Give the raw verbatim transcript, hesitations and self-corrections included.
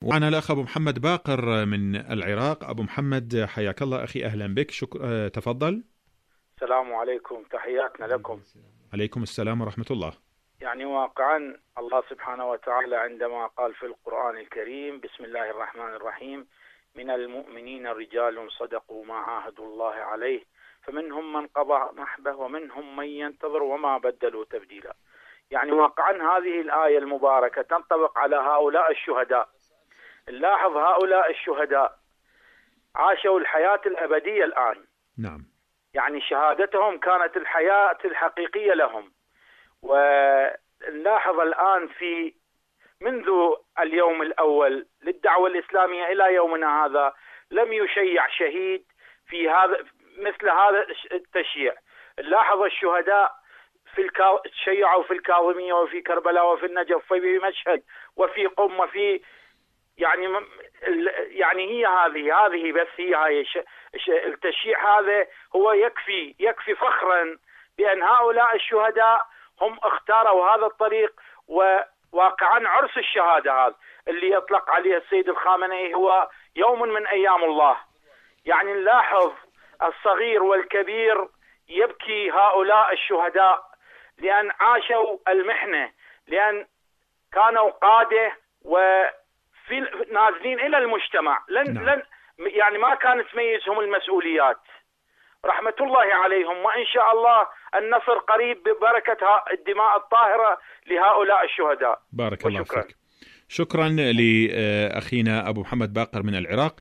معنا الأخ أبو محمد باقر من العراق. أبو محمد حياك الله أخي، أهلا بك. شكرا، تفضل. السلام عليكم، تحياتنا لكم. عليكم السلام ورحمة الله. يعني واقعا الله سبحانه وتعالى عندما قال في القرآن الكريم: بسم الله الرحمن الرحيم، من المؤمنين رجال صدقوا ما عاهدوا الله عليه فمنهم من قضى نحبه ومنهم من ينتظر وما بدلوا تبديلا. يعني واقعا هذه الآية المباركة تنطبق على هؤلاء الشهداء. نلاحظ هؤلاء الشهداء عاشوا الحياة الأبدية الآن. نعم. يعني شهادتهم كانت الحياة الحقيقية لهم. ونلاحظ الآن في منذ اليوم الأول للدعوة الإسلامية إلى يومنا هذا لم يشيع شهيد في هذا مثل هذا التشييع. نلاحظ الشهداء في الكا... شيعوا في الكاظمية وفي كربلاء وفي النجف وفي مشهد وفي قم وفي يعني يعني هي هذه هذه بس هي هاي التشييع هذا هو يكفي يكفي فخرا بأن هؤلاء الشهداء هم اختاروا هذا الطريق. وواقعا عرس الشهادة هذا اللي يطلق عليه السيد الخامنئي هو يوم من أيام الله. يعني نلاحظ الصغير والكبير يبكي هؤلاء الشهداء لأن عاشوا المحنة، لأن كانوا قادة وفي نازلين إلى المجتمع. لن نعم. لن يعني ما كانت تميزهم المسؤوليات، رحمة الله عليهم. وإن شاء الله النصر قريب ببركة الدماء الطاهرة لهؤلاء الشهداء. بارك الله فيك. شكرا لأخينا أبو محمد باقر من العراق.